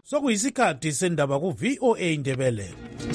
Sokuyisikhathi sendaba ku VOA Ndebele.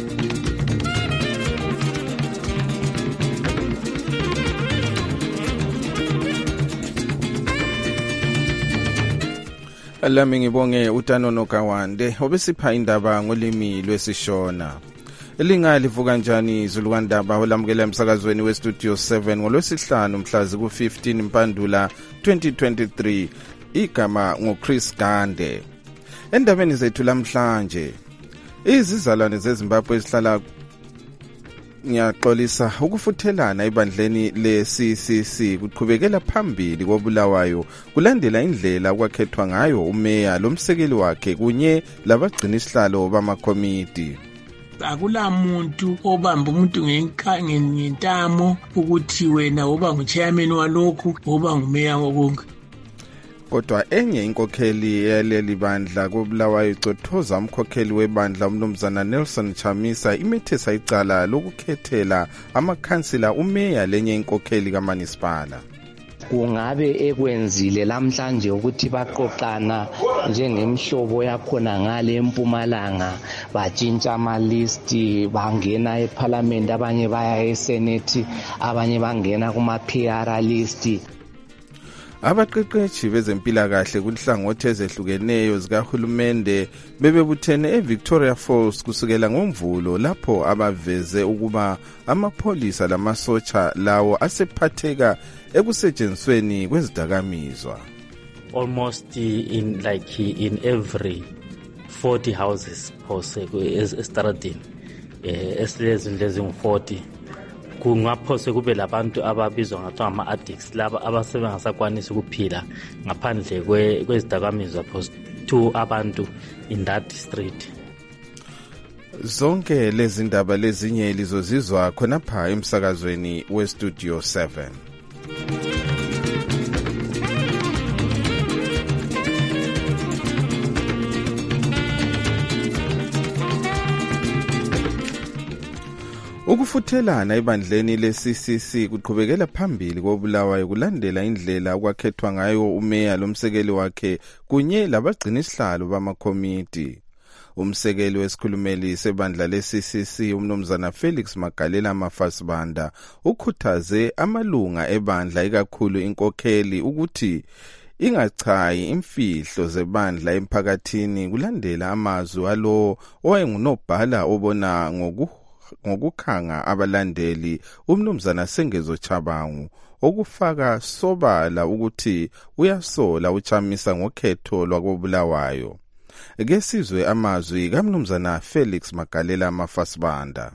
Alami ngibonge uTanono Kawande obesipha indaba ngolimi lwesishona. Elinga livuka njani Zulukwandaba olamukela emsakazweni weStudio 7 ngolwesihlanu mhla ku-15 Mpandula 2023. Igama ngoChris Gande. Endabeni zethu lamhlanje, izizalwane zeZimbabwe ezihlala ngiyaxolisa ukufuthelana ebandleni le-CCC kuqhubekela phambili koBulawayo kulandela indlela okwakhethwa ngayo umeya lomsekeli wakhe kunye labagcina isihlalo bamakomiti. Akula muntu obamba umuntu ngentamo ukuthi wena oba nguchairman walokhu oba ngumeya wokonke. Kodwa enye inkokheli yaleli bandla koBulawayo icothoza umkhokheli webandla umnumzana Nelson Chamisa imethesa icala lokukhethela amakhansila umeya lenye inkokheli kaManisipala. Kungabe ekwenzile lamhlanje ukuthi baqoqana njengemhlobo yakhona ngale eMpumalanga batshintsha amalisti bangena eParliament abanye baya eSenate abanye bangena kuma-PR listi. Abaqeqeshi bezempilakahle kunhlangothi ezehlukeneyo zikahulumende bebebuthene eVictoria Falls kusukela ngoMvulo lapho abaveze ukuba amapholisa lamasotsha lawo asephatheka ekusentshenzisweni kwezidakamizwa. Almost in every 40 houses estradini esilezindlu ezingu-40 kungaphose kube labantu ababizwa ngathiwa ama-addicts laba abasebengasakwanisi ukuphila ngaphandle kwezidakamizwa to abantu in that street. Zonke lezi ndaba lezinye lizozizwa khonapha emsakazweni weStudio 7. Ukufuthelana ebandleni le-CCC kuqhubekela phambili koBulawayo kulandela indlela okwakhethwa ngayo umeya lomsekeli wakhe kunye labagcina isihlalo bamakomiti. Umsekeli wesikhulumeli sebandla le-CCC umnumzana Felix Magalela Mafasibanda ukhuthaze amalunga ebandla ikakhulu inkokheli ukuthi ingachayi imfihlo zebandla emphakathini kulandela amazwi alo owayengunobhala obona ngokukhanga abalandeli umnumzana Sengezo Chabangu okufaka sobala ukuthi uyasola uChamisa ngokhetho lwakoBulawayo. Kesizwe amazwi kaMnumzana Felix Magalela Mafasibanda.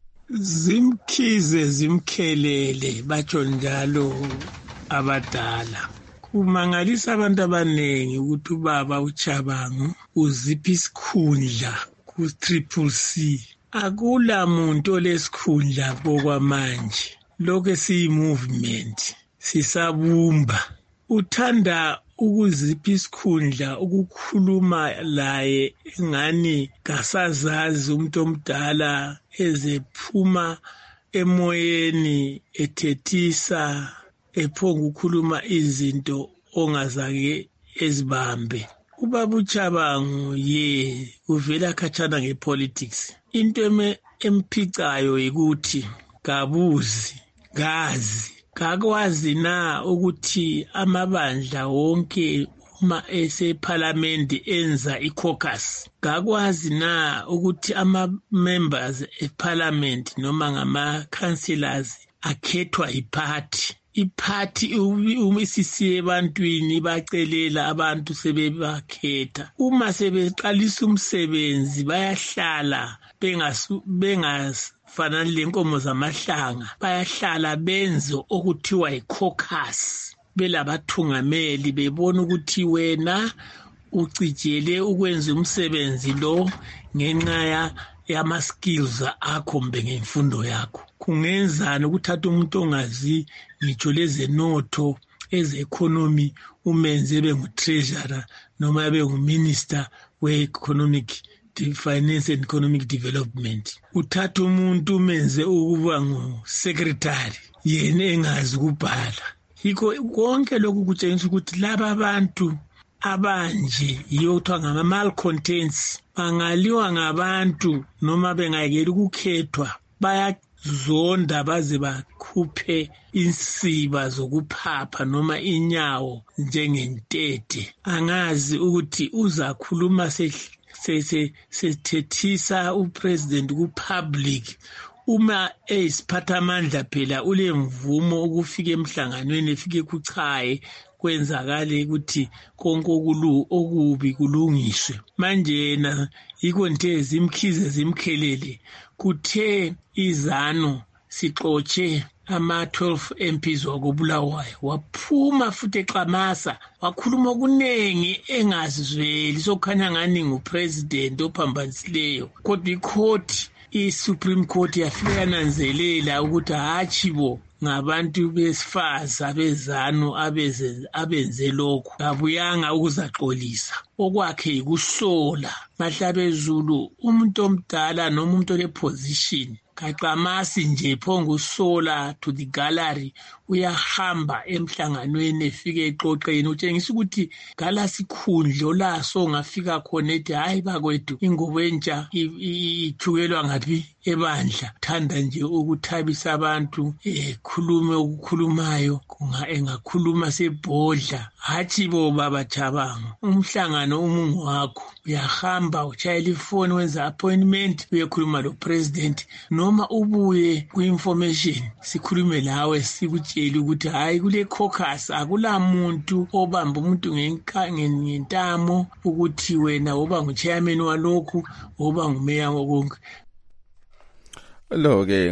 Zimkhize zimkhelele batsho njalo abadala. Kumangalisa abantu abanengi ukuthi ubaba uChabangu uzipha isikhundla ku-CCC. Akula muntu olesikhundla bokwamanje. Lokho siyi-movement sisabumba. Uthanda ukuzipha isikhundla ukukhuluma laye engani kasazazi umuntu omdala ezephuma emoyeni ethethisa ephonga ukukhuluma izinto ongazake ezibambe. Ubaba uChabangu uvela khatshana ngepolitics. Into emphicayo ukuthi kabuzi gazi kakwazi na ukuthi amabandla wonke uma eseParliament enza i-caucus kakwazi na ukuthi ama-members eParliament noma ngama-councillors akhethwa iparty. Iphathi isisiye ebantwini bacelela abantu sebebakhetha. Uma sebeqalisa umsebenzi bayahlala bengafanani lenkomo zamahlanga. Bayahlala benze okuthiwa yi-caucus. Belabathungameli bebona ukuthi wena ucijele ukwenza umsebenzi lo ngenxa yama-skills akho mbe ngemfundo yakho. Kungenzani ukuthatha umuntu ongazi ngitsho lezenotho eze-economy umenze bengu-treasurer noma bengu-minister we-economic finance and economic development. Uthatha umuntu umenze ukuba ngu-secretary yena engazi ukubhala. Yikho konke lokhu kutshengisa ukuthi laba bantu abanje yiyo kuthiwa ngama-malcontents bangaliwa ngabantu noma bengayekeli ukukhethwa bayazonda baze bakhuphe insiba zokuphapha noma inyawo njengentete. Angazi ukuthi uzakhuluma sethethisa upresident ku-public uma eyisiphathamandla phela ulemvumo ukufika emhlanganweni efike kuchaye kwenzakale ukuthi konke okubi kulungiswe. Manje na yikho nje zimkhize zimkhelele kuthe izano sixotshe ama-12 MPs wakobulawayo waphuma futhi eqamasa wakhuluma okunengi engazizweli sokukhanya ngani ngupresident ophambanisileyo kodwa icourt i-Supreme Court yafika yananzelela ukuthi hatshi bo ngabantu besifazi abezano abenze lokhu kabuyanga ukuzaxolisa okwakhe yikusola mahlabezulu umuntu omdala noma umuntu oleposition kaqamasi nje phongusola to the gallery uyahamba emhlanganweni efike eqoqeni utshengisa ukuthi gala sikhundlo laso ongafika khona ethi hayi bakwethu ingubo entsha ithukelwa ngaphi ebandla thanda nje ukuthabisa abantu khulume okukhulumayo engakhuluma sebhodla hathi bo baba Chabangu umhlangano umungu wakho uyahamba uchayela ifoni wenza appointment uyekhuluma lo president noma ubuye ku-information sikhulume lawe sikutshela ukuthi hayi kule caucus akula muntu obamba umuntu ngentamo ukuthi wena oba ngu-chairman walokhu oba ngumeya wakonke. Lo-ke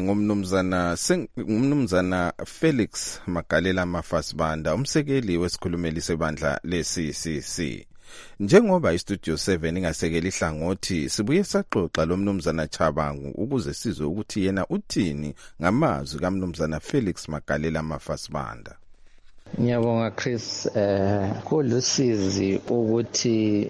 ngumnumzana Felix Magalela Mafasibanda umsekeli wesikhulumeli sebandla le-CCC. Njengoba iStudio 7 ingasekeli ihlangothi sibuye saxoxa lo mnumzana Chabangu ukuze sizwe ukuthi yena uthini ngamazwi kaMnumzana Felix Magalela Mafasibanda. Ngiyabonga Chris, kulusizi ukuthi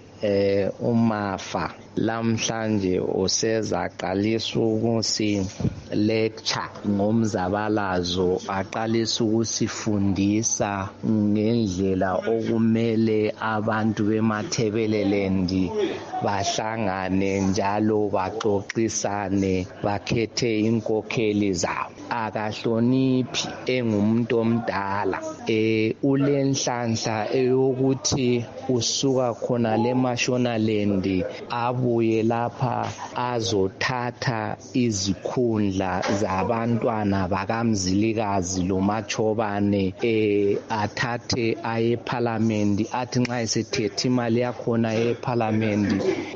uMafa lamhlanje usezaqalisa ukusi lecture ngomzabalazo aqalisa ukusifundisa ngendlela okumele abantu bemathebeleland bahlangane njalo baxoxisane bakhethe inkokheli zabo. Akahloniphi engumuntu omdala ulenhlanhla eyokuthi usuka khona leMashonaland abuye lapha azothatha izikhundla zabantwana bakamzilikazi loMachobane athathe aye parliament athi nxa esethethe imali yakhona eparliament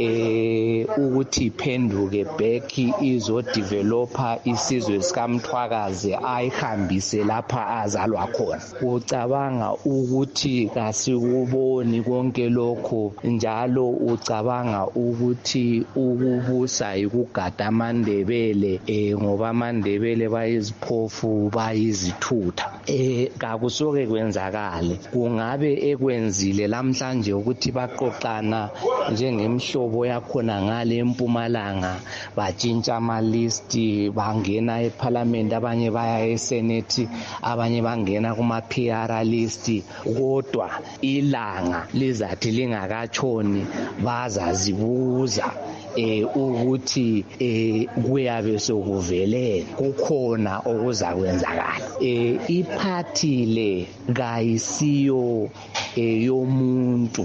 ukuthi iphenduke back izodevelopa isizwe sikamthwakazi ayihambise lapha azalwa khona. Ucabanga ukuthi kasikuboni konke lokho njalo ucabanga ukuthi ukubusa ikugada amandebele ngoba amandebele bayiziphofu bayizithutha kakusoke kwenzakale. Kungabe ekwenzile lamhlanje ukuthi baqoqana njengemhlobo yakhona ngale eMpumalanga batshintsha amalisti bangena eParliament abanye baya eSenate abanye bangena kuma-PR list kodwa ilanga lizathi lingakatshoni bazazibuza ukuthi kuyabe sokuvele kukhona okuzakwenzakala. Iphathi le kayisiyo yomuntu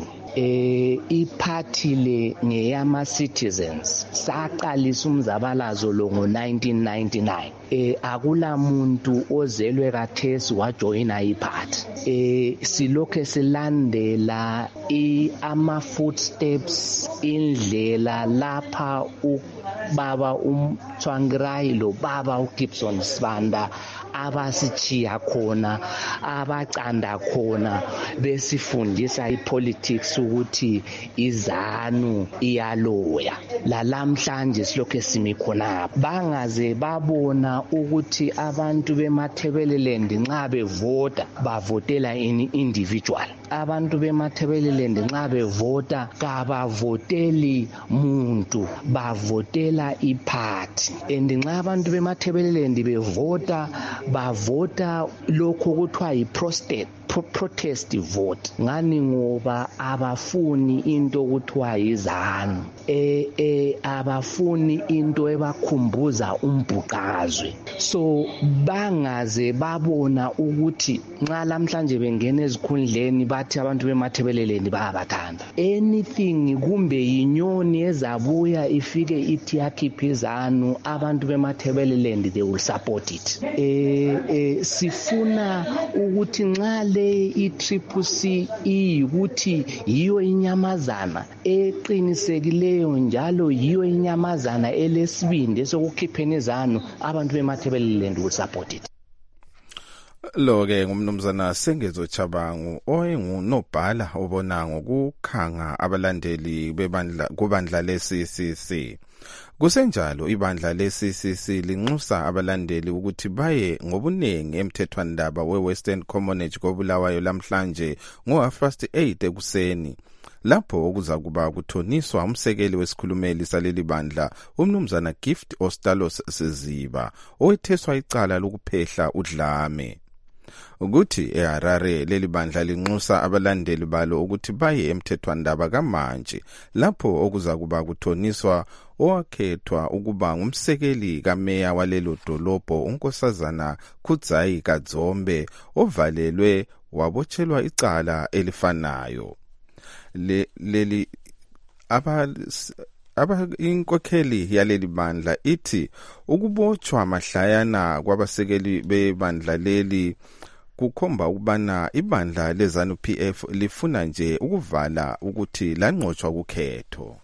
iphathi le ngeyama-citizens. Saqalisa umzabalazo lo ngo-1999. Akula muntu ozelwe kathesi wajoyina iphathi. Silokhe silandela ama-footsteps indlela lapha ubaba uMthwangirai lo baba uGibson Sibanda abasichiya khona abacanda khona besifundisa ipolitics ukuthi izanu iyaloya. Lalamhlanje silokhe simi khona bangaze babona ukuthi abantu bemathebeleland nxa bevota bavotela individual abantu beMatabeleland nxa bevota kabavoteli muntu, bavotela iphathi. And nxa abantu beMatabeleland bevota bavota lokho kuthiwa yi-protest vote, ngani ngoba abafuni into kuthiwa yizanu, abafuni into ebakhumbuza umbhuqazwe. So bangaze babona ukuthi nxa lamhlanje bengena ezikhundleni bathi abantu beMatabeleland bayabathanda. Anything kumbe yinyoni ezabuya ifike ithi yakhipha izanu, abantu beMatabeleland they will support it. Sifuna ukuthi nxa le i-CCC iyikuthi yiyo inyamazana eqinisekileyo njalo yiyo inyamazana elesibindi esokukhipheni izanu, abantu beMatabeleland will support it. Lo-ke ngumnumzana Sengezo Chabangu oyengunobhala obona ngokukhanga abalandeli kubandla le-CCC. Kusenjalo ibandla le-CCC linxusa abalandeli ukuthi baye ngobunengi emthethwandaba we-Western Commonwealth koBulawayo lamhlanje ngo-8:30 ekuseni, lapho okuza kuba kuthoniswa umsekeli wesikhulumeli saleli bandla umnumzana Gift Ostalos Siziba owetheswa icala lokuphehla udlame. Ukuthi eHarare leli bandla linxusa abalandeli balo ukuthi baye emthethwandaba kamanje, lapho okuza kuba kuthoniswa owakhethwa ukuba ngumsekeli kameya walelo dolobho uNkosazana Khudzayi Kadzombe ovalelwe wabotshelwa icala elifanayo. Leli inkokheli yaleli bandla ithi ukubotshwa mahlayana kwabasekeli bebandla leli kukhomba ukubana ibandla lezanu PF lifuna nje ukuvala ukuthi lanqotshwa kukhetho.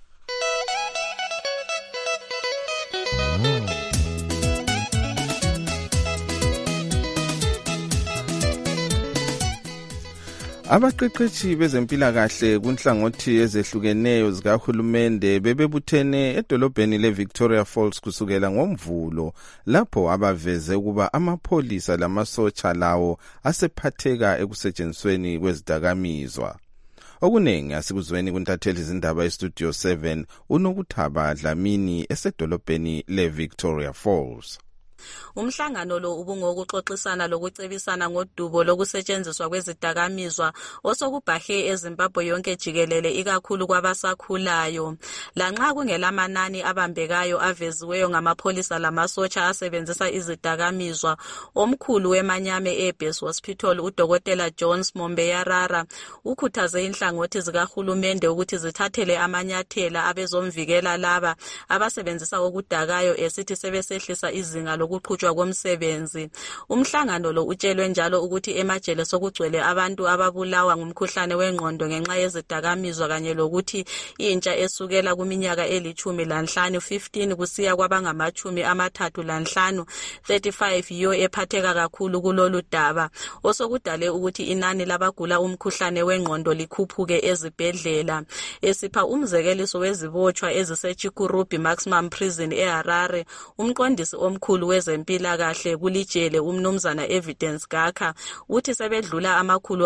Abaqeqeshi bezempilakahle kunhlangothi ezehlukeneyo zikahulumende bebebuthene edolobheni leVictoria Falls kusukela ngoMvulo, lapho abaveze ukuba amapholisa lamasotsha lawo asephatheka ekusetshenzisweni kwezidakamizwa. Okuningi asikuzweni kuntatheli izindaba eStudio 7 uNokuthaba Dlamini esedolobheni leVictoria Falls. Umhlangano lo ubungokuxoxisana lokucebisana ngodubo lokusetshenziswa kwezidakamizwa osokubhahe eZimbabwe yonke jikelele, ikakhulu kwabasakhulayo. Lanxa kungelamanani abambekayo aveziweyo ngamapholisa lamasotsha asebenzisa izidakamizwa, omkhulu weManyame Airbase Hospital uDokotela Jones Mombeyarara ukhuthaze inhlangothi zikahulumende ukuthi zithathele amanyathela abezomvikela laba abasebenzisa okudakayo, esithi sebesehlisa izinga lokuqhutshwa komsebenzi. Umhlangano lo utshelwe njalo ukuthi emajele sokugcwele abantu ababulawa ngumkhuhlane wengqondo ngenxa yezidakamizwa, kanye lokuthi intsha esukela kuminyaka eli-15 15 kusiya kwabangama-35 35 yiyo ephatheka kakhulu kulolu daba, osokudale ukuthi inani labagula umkhuhlane wengqondo likhuphuke ezibhedlela. Esipha umzekeliso wezibotshwa eziseChikurubi Maximum Prison eHarare, umqondisi omkhulu wezempilakahle kulijele umnumzana Evidence Gakha uthi sebedlula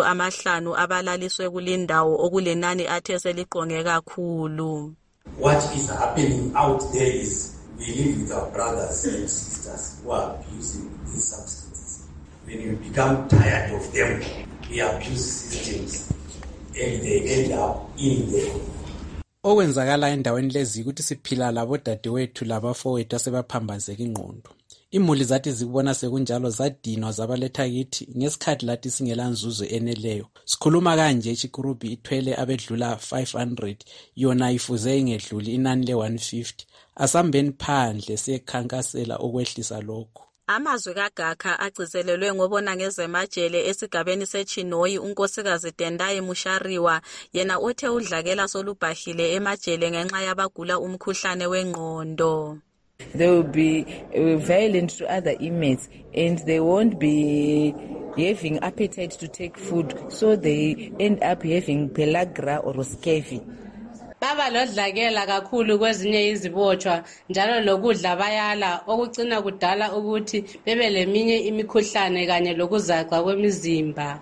500 abalaliswe kulindawo okulenani athe seliqonge kakhulu. What is happening out there is we live with our brothers and sisters who are abusing these substances. When you become tired of them, we abuse systems and they end up in them. Okwenzakala endaweni lezi ukuthi siphila labodadewethu labafowethu asebaphambanzeka ingqondo. Imuli zathi zikubona sekunjalo zadinwa zabaletha kithi ngesikhathi lathi singela nzuzo eneleyo. Sikhuluma kanje iChikurubi ithwele abedlula 500, yona ifuze ingedluli inani le-150. Asambeni phandle siyekhankasela okwehlisa lokho. Amazwi kaGakha agcizelelwe ngobona ngezemajele esigabeni seChinoyi unkosikazi Tendai Mushariwa, yena othe udlakela solubhahile emajele ngenxa yabagula umkhuhlane wengqondo. They will be violent to other inmates and they won't be having appetite to take food, so they end up having pellagra or scurvy. Baba lodlakela kakhulu kwezinye izibotshwa njalo lokudla bayala, okucina kudala ukuthi bebe leminye imikhuhlane kanye lokuzaca kwemizimba.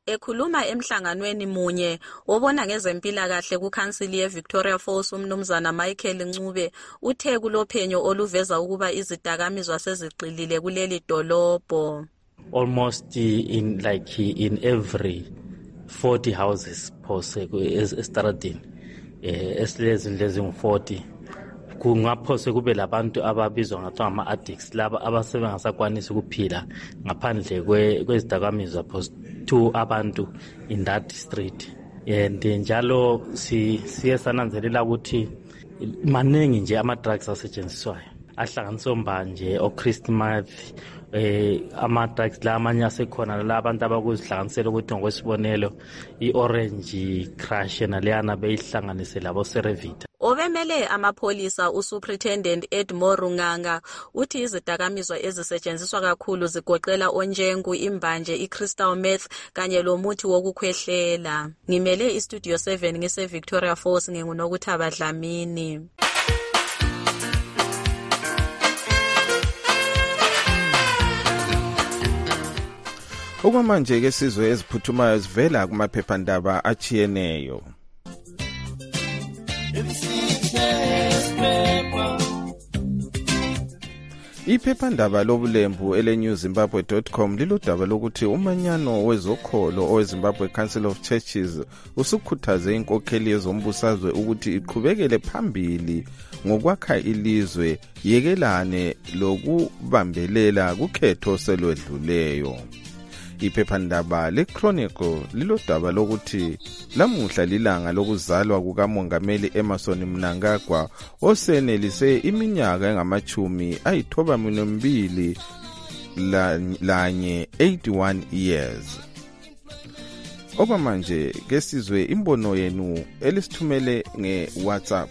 Ekhuluma emhlanganweni munye obona ngezempilakahle kukhansili yeVictoria Falls umnumzana Michael Ncube uthe kulophenyo oluveza ukuba izidakamizwa seziqilile kuleli dolobho. Almost in every 40 houses phose estaradini esilezindlu ezingu-40 kungaphose kube labantu ababizwa ngathiwa ama-addicts laba abasebengasakwanisi ukuphila ngaphandle kwezidakamizwa phose 2 abantu in that street. And njalo siye sananzelela ukuthi maningi nje ama-drugs asetshenziswayo ahlanganiswa mbanje o-Christmas ama-drugs la amanye asekhona la abantu abakuzihlanganisela ukuthi ngokwesibonelo i-orange crush naleyana beyihlanganise labo Cerevita. Obemele amapholisa uSuperintendent Edmore Runganga uthi izidakamizwa ezisetshenziswa kakhulu zigoqela onjengu, imbanje, i-crystal meth kanye lomuthi wokukhwehlela. Ngimele iStudio 7 ngise-Victoria Falls nginguNokuthaba Dlamini. Okwamanje ke sizwe eziphuthumayo zivela kumaphephandaba achiyeneyo. Iphephandaba lobulembu eleNewZimbabwe.com lilodaba lokuthi umanyano wezokholo oweZimbabwe Council of Churches usukhuthaze inkokheli yezombusazwe ukuthi iqhubekele phambili ngokwakha ilizwe yekelane lokubambelela kukhetho selwedluleyo. Iphephandaba leChronicle lilodaba lokuthi lamuhla lilanga lokuzalwa kukaMongameli Emmerson Mnangagwa osenelise iminyaka engama-92 lanye 81 years. Okwamanje ke sizwe imbono yenu elisithumele ngeWhatsApp.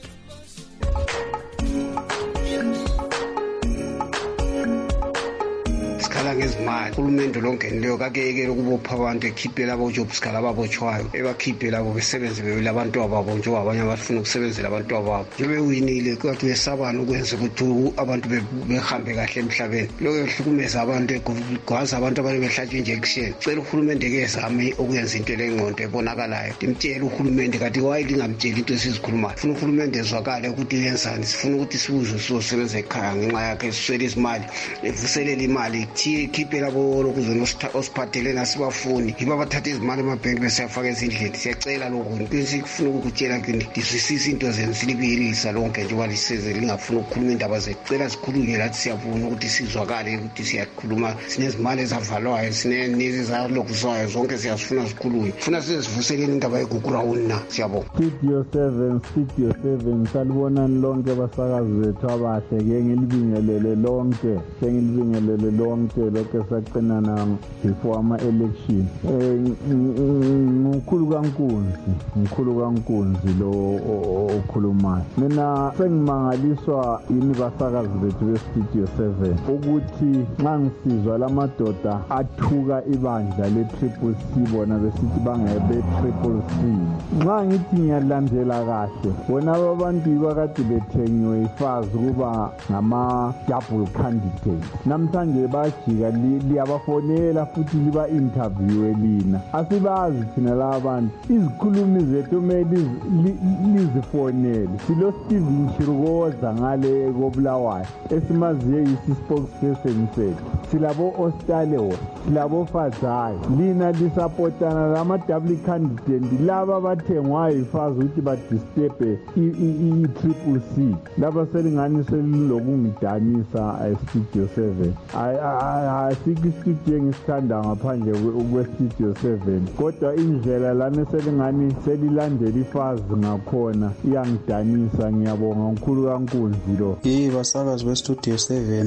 Ngezimali uhulumende longeneleyo kakekele ukubopha abantu ekhiphe labo jobs kalababotshwayo ebakhiphe labo besebenze bebele abantu ababo njengoba abanye abafuna ukusebenzela abantu ababo nje bewinile kodwa uyesabana ukwenza ukuthi abantu behambe kahle emhlabeni lokho ehlukumeza abantu egwaza abantu abanye behlatshwe injection. Cela uhulumende ke ezame ukuyenza into lengqondo ebonakalayo imtshela uhulumende kanti wayi lingamtsheli into esizikhulumayo. Ufuna uhulumende ezwakale ukuthi yenzani, sifuna ukuthi sibuze sizosebenza ekhaya ngenxa yakhe siswele izimali evuselela imali khiphe labo lokuzona osiphathele nasibafuni yiba bathatha izimali emabhenki besiyafaka ezindlini. Siyacela lokho into esikufuna ukutshela kini lisisisa into zenu silibiyelisa lonke njengoba liseze lingafuna ukukhuluma indaba zethu. Sikhulume lathi siyafuna ukuthi sizwakale ukuthi siyakhuluma sinezimali ezavalwayo sinenizi zalokuzwayo zonke siyasifuna sikhulume funa sizivuselele indaba yeGugurawuni na siyabonga. Studio 7 salibonani lonke basakazi bethu abahle ngilibingelele lonke lokho saqinana before ama-election. Mkhulu kaNkunzi lo okhulumayo. Mina sengimangaliswa yini basakazi bethu beStudio 7 ukuthi nxa ngisizwa lamadoda athuka ibandla le-Triple C bona besithi bangebe-Triple C. Nxa ngithi ngiyalandela kahle bona abantu ibakade bethengiwe ifazi kuba ngama-double candidate. Namhlanje bajika liyabafonela futhi liba-interviewe lina. Asibazi thina la bantu izikhulumi zethu kumele lizifonele. Silo-Steven Chirukoza ngale koBulawayo esimaziyo yisi-spokesperson sethu. Silabo-Ostalewo, silabo-Fadzayo. Lina lisapotana lama-double candidate laba bathengwayo ifazi ukuthi badisturbe i-Triple C. Laba selingani selilokungidanisa eStudio 7. Asikho istudio engisithanda ngaphandle kweStudio 7 kodwa indlela lana selingani selilandela ifazi ngakhona iyangidanisa. Ngiyabonga uNkulu kaNkunzi lo. Basakazi beStudio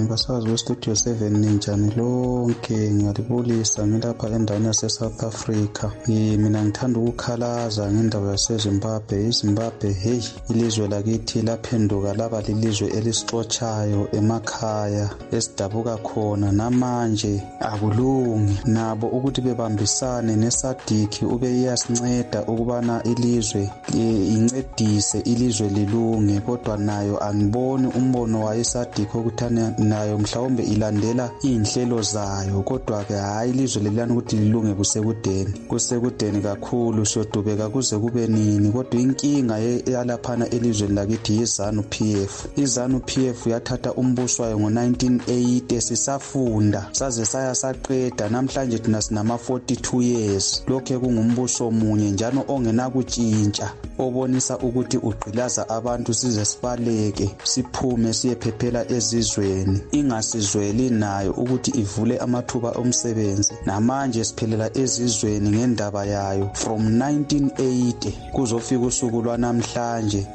7 ninjani lonke ngiyalibulisa ngilapha endaweni yaseSouth Africa. Mina ngithanda ukukhalaza ngendaba yaseZimbabwe. iZimbabwe hey ilizwe lakithi laphenduka laba lilizwe elisixotshayo emakhaya esidabuka khona nama okwamanje akulungi nabo ukuthi bebambisane neSADC ube iyasinceda ukubana ilizwe incedise ilizwe lilunge, kodwa nayo angiboni umbono wayeSADC ukuthi nayo mhlawumbe ilandela inhlelo zayo, kodwa ke hayi ilizwe lelana ukuthi lilunge kusekudeni kakhulu, siyodubeka kuze kube nini. Kodwa inkinga yalaphana elizweni lakithi yiZANU-PF. iZANU-PF yathatha umbuso wayo ngo-1980 sisafunda saze saqeda. Namhlanje thina sinama 42 years lokhe kungumbuso munye njalo ongenakutshintsha, obonisa ukuthi ugqilaza abantu size sibaleke siphume siyephephela ezizweni, ingasizweli nayo ukuthi ivule amathuba omsebenzi. Namanje siphelela ezizweni ngendaba yayo from 1980 kuzofika usuku lwanamhlanje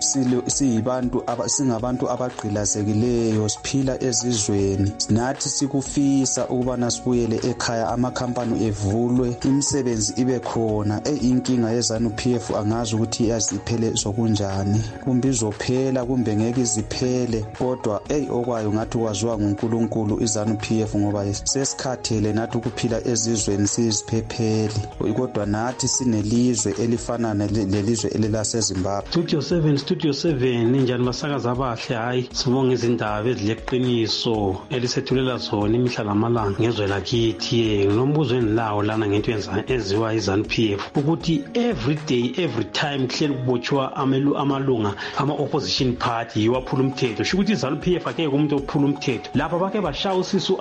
singabantu abagqilazekileyo, siphila ezizweni. Nathi sikufisa ukubana sibuyele ekhaya, amakhampani evulwe, imisebenzi ibe khona. Inkinga yeZANU-PF angazi ukuthi yaziphele sokunjani, kumbe izophela kumbe ngeke iziphele, kodwa okwayo ngathi kwaziwa nguNkulunkulu iZANU-PF, ngoba sesikhathele nathi ukuphila ezizweni siziphephele, kodwa nathi sinelizwe elifana lelizwe elelaseZimbabwe. Studio 7 ninjani basakaza abahle? Hayi, sibonga izindaba ezileqiniso elisethulela zona imihla lamalanga ngezwe lakithi. Nombuzo endilawo lana ngento eziwa iZANU-PF ukuthi every day every time kuhleli kubotshwa amalunga ama-opposition party yiwaphula umthetho. Sho ukuthi iZANU-PF akeke umuntu ophula umthetho. Lapha bake bashaya usisi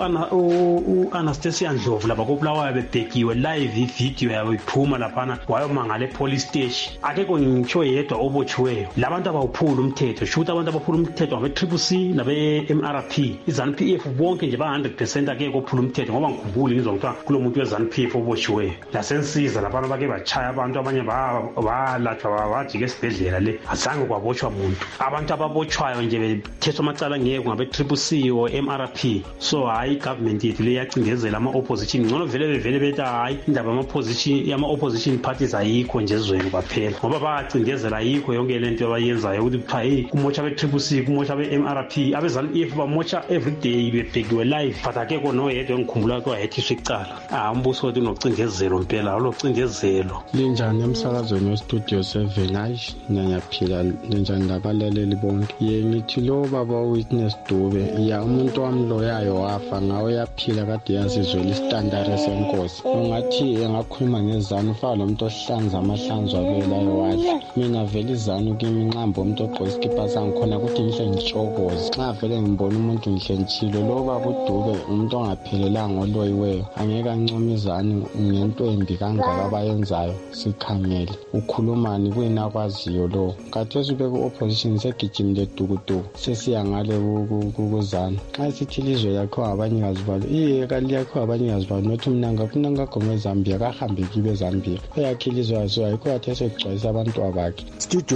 u-Anastasia Ndlovu lapha koBulawayo bebhekiwe live, ivideo yabo iphuma laphana wayomangala epolice station. Akekho ngitsho yedwa obotshiweyo. Labantu abawuphula umthetho. Sho ukuthi abantu abaphula umthetho abe-CCC nabe-MRP. iZANU-PF bonke nje ba-100% akekho ophula umthetho, ngoba ngikhumbule ngizwa kuthiwa kulo muntu weZANU-PF obotshiweyo. Lasensiza laphana bake bachaya abantu, abanye balatshwa bajika esibhedlela le, azange kwabotshwa muntu. Abantu ababotshwayo nje bethethwa amacala ngeke ngabe-CCC or MRP. So hayi government yethu le yacindezela ama-opposition. Ngcono vele bethi hayi indaba yama-opposition parties ayikho nje ezweni kwaphela, ngoba bacindezela ayikho yonke lento abayenzayo ukuthi kuthiwa hey kumotsha be-CCC kumotsha be-MRP. abeZANU-PF bamotsha everyday bebhekiwe live, but akekho noyedwa engikhumbula kwahethiswa icala. Umbuso wethu unocindezelo mpela, ulocindezelo. Linjani emsakazweni weStudio 7? Hayi ngiyaphila. Linjani labalaleli bonke? Ngithi lo baba uWitness Dube, umuntu wami loyayo wafa ngawe yaphila, kade yasizwela isitandare senkosi. Ungathi engakhuluma ngeZANU faka lo muntu ohlanza amahlanzo abelayo wadla. Mina vele iZANU kimi nqamba umuntu ogqoka iskipa sangikhona ukuthi ngihle ngitshokoze. Xa vele ngibona umuntu ngihle ngitshilo lo baba uDube umuntu ongaphelelanga oloyiweyo, angeke ancome iZANU ngento embi kangaka abayenzayo. Sikhangele ukhulumani kuyina kwaziyo lo, khathesi ube ku-opposition segijimile dukuduku sesiya ngale kuZANU. Xa sithi ilizwe yakho abanikazi balo, kaliyakho abanikazi balo, nothi mnanga gome eZambia kahambe kibe eZambia eyakhe ilizwe yazo ayikho yathese kugcwalisa abantu abakhe. Studio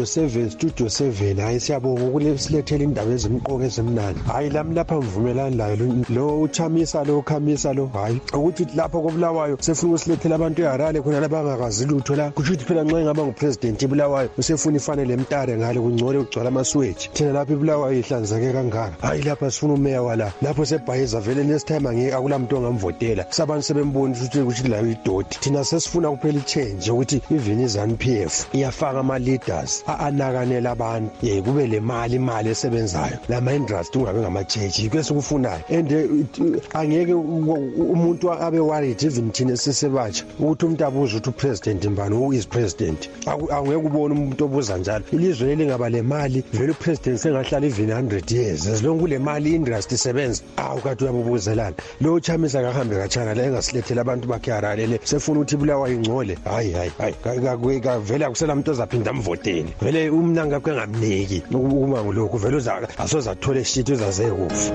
7 hayi siyabonga ukulesilethela indaba ezimqoka ezimnandi. Hayi lapha mvumelani layo lo uChamisa lo Khamisa lo, hayi ukuthi lapha koBulawayo sefuna usilethela abantu eHarare khona labangakazi lutho la, kusho ukuthi phela nxa ngaba ngupresident eBulawayo usefuna ifanele emtare ngale kungcole ugcwala amaswetshi. Thina lapha eBulawayo ihlanzeke kangaka. Hayi lapha sifuna umeya wala lapho sebhayiza vele nesitime angeke akulamuntu ongamvotela, sabantu sebembona ukuthi layo idoti. Thina sesifuna kuphela ichange ukuthi even iZANU-PF iyafaka ama-leaders anakanela abantu, kube le mali esebenzayo, lama-industry ungabe ngamachechi, yikho esikufunayo. And angeke umuntu abe worried even thina sisebatsha ukuthi umuntu abuze ukuthi upresident mbani, who is president. Angeke ubone umuntu obuza njalo. Ilizwe lingaba le mali vele upresident sengahlala even 100 years as long kule mali industry isebenza. Kade uyabubuzelana lo Chamisa kahambe kachana la engasilethela abantu bakhe Harare le, sefuna ukuthi Bulawayo ingcole. Hayi vele akusela umuntu ozaphinda amvotele, vele umnanga kwengamniki uma ngilokhu vele asoza athole shit uzaze kufa.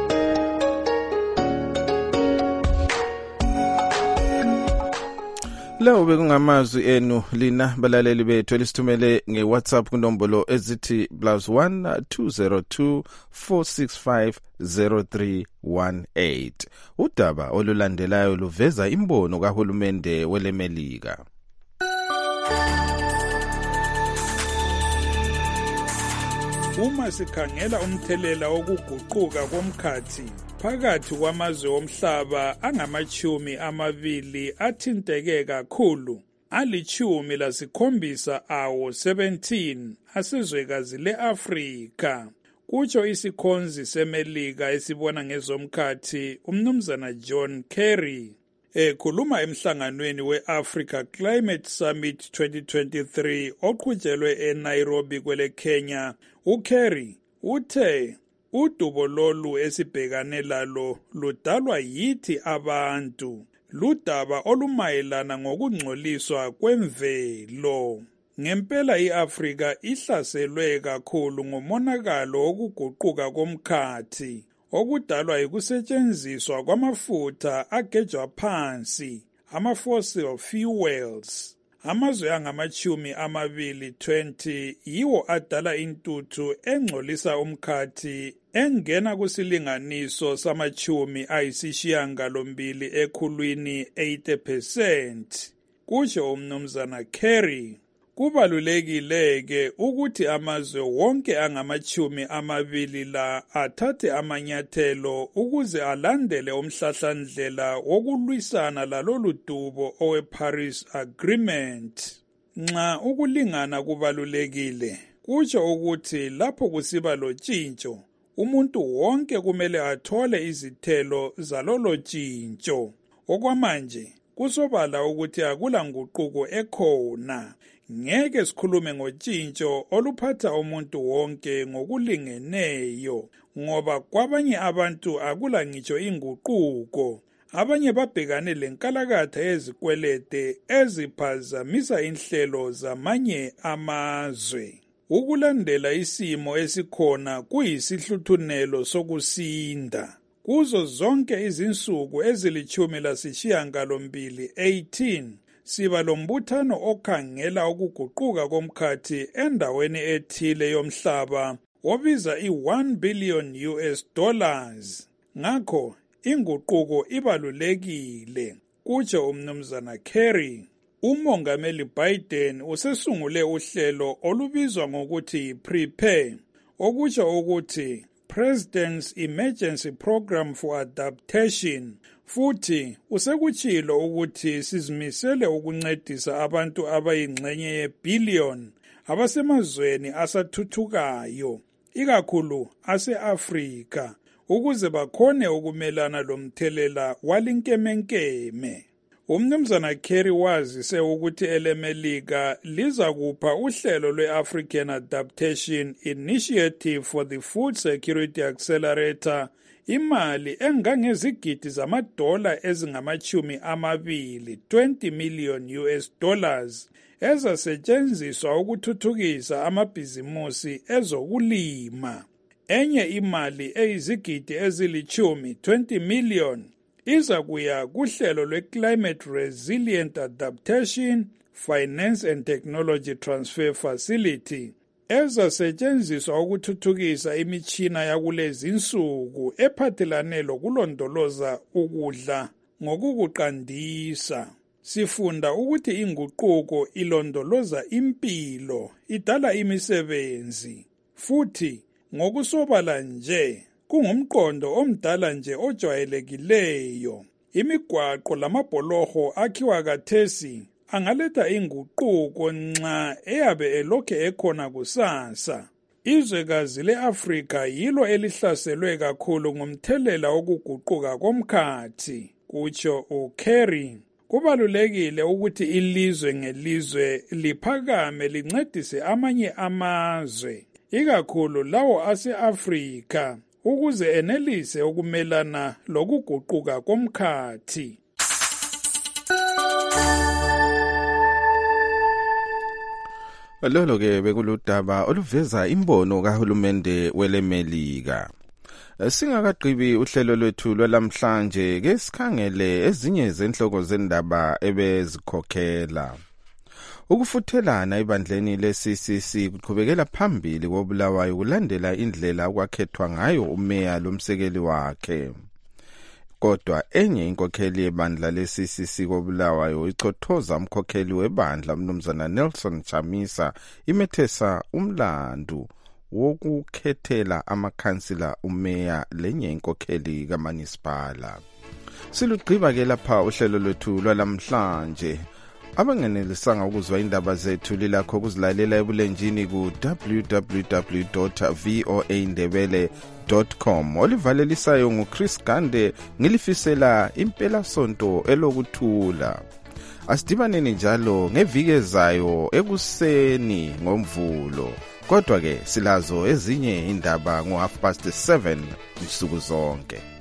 Leyo bekungamazwi enu lina balaleli bethu elisithumele ngeWhatsApp kunombolo ezithi +1 202 465 0318. Udaba olulandelayo luveza imbono kahulumende weleMelika. Uma sikhangela umthelela wokuguquka komkhathi phakathi kwamazwe omhlaba angama-20 athinteke kakhulu, ali-17 awo 17 asezwekazi le-Afrika, kutsho isikhonzi seMelika esibona ngezomkhathi umnumzana John Kerry. Ekhuluma emhlanganweni we-Africa Climate Summit 2023 oqhutshelwe eNairobi kwele Kenya, uKerry uthe udubo lolu esibhekane lalo ludalwa yithi abantu, ludaba olumayelana ngokungcoliswa kwemvelo. Ngempela i-Afrika ihlaselwe kakhulu ngomonakalo wokuguquka komkhathi okudalwa yikusetshenziswa kwamafutha agejwa phansi, ama-fossil fuels. Amazwe angama-20 yiwo adala intuthu engcolisa umkhathi engena kusilinganiso sama-80 ekhulwini 80%, kusho umnumzana Kerry. Kubalulekile-ke ukuthi amazwe wonke angama-20 la athathe amanyathelo ukuze alandele umhlahlandlela wokulwisana lalolu dubo owe-Paris Agreement. Nxa ukulingana kubalulekile, kutsho ukuthi lapho kusiba lotshintsho, umuntu wonke kumele athole izithelo zalolo tshintsho. Okwamanje, kusobala ukuthi akula nguquko ekhona. Ngeke sikhulume ngotshintsho oluphatha umuntu wonke ngokulingeneyo, ngoba kwabanye abantu akula ngitsho inguquko. Abanye babhekane lenkalakatha yezikwelede eziphazamisa inhlelo zamanye amazwe. Ukulandela isimo esikhona kuyisihluthunelo sokusinda. Kuzo zonke izinsuku ezili-18 siba lombuthano okhangela ukuguquka komkhathi endaweni ethile yomhlaba obiza $1 billion. Ngakho inguquko ibalulekile, kutsho umnumzana Kerry. Umongameli Biden usesungule uhlelo olubizwa ngokuthi Prepare, okutsho ukuthi President's Emergency Program for Adaptation, futhi usekutshilo ukuthi sizimisele ukuncedisa abantu abayingxenye ye-billion abasemazweni asathuthukayo, ikakhulu ase-Afrika, ukuze bakhone ukumelana lomthelela walinkemenkeme. Umnumzana Kerry wazise ukuthi elemelika liza kupha uhlelo lwe-African Adaptation Initiative for the Food Security Accelerator imali engangezigidi zamadola ezingama-20 $20 million ezasetshenziswa ukuthuthukisa amabhizimusi ezokulima. Enye imali eyizigidi ezili-10 $20 million iza kuya kuhlelo lwe-Climate Resilient Adaptation Finance and Technology Transfer Facility ezasetshenziswa ukuthuthukisa imitshina yakulezi insuku ephathelane lokulondoloza ukudla ngokukuqandisa. Sifunda ukuthi inguquko ilondoloza impilo, idala imisebenzi, futhi ngokusobala nje kungumqondo omdala nje ojwayelekileyo. Imigwaqo lamabholoho akhiwa khathesi angaletha inguquko nxa eyabe elokhe ekhona kusasa. Izwekazi le-Afrika yilo elihlaselwe kakhulu ngomthelela wokuguquka komkhathi, kutsho uKerry. Kubalulekile ukuthi ilizwe ngelizwe liphakame lincedise amanye amazwe, ikakhulu lawo ase-Afrika, ukuze enelise ukumelana lokuguquka komkhathi. Lolo-ke bekuludaba oluveza imbono kahulumende welemelika. Singakaqhibi uhlelo lwethu lwalamhlanje ke sikhangele ezinye zenhloko zendaba ebezikhokhela. Ukufuthelana ebandleni le-CCC kuqhubekela phambili koBulawayo kulandela indlela okwakhethwa ngayo umeya lomsekeli wakhe. Kodwa enye inkokheli yebandla le-CCC koBulawayo ichothoza umkhokheli webandla umnumzana Nelson Chamisa imethesa umlandu wokukhethela amakhansila umeya lenye inkokheli kamunisipala. Silugqiba ke lapha uhlelo lwethu lwalamhlanje. Abangenelisanga ukuzwa indaba zethu lilakho ukuzilalela ebulenjini ku www.voaindebele.com. Olivalelisayo nguChris Gande, ngilifisela impela sonto elokuthula. Asidibaneni njalo ngeviki ezayo ekuseni ngoMvulo. Kodwa ke silazo ezinye indaba ngo 7:30 insuku zonke.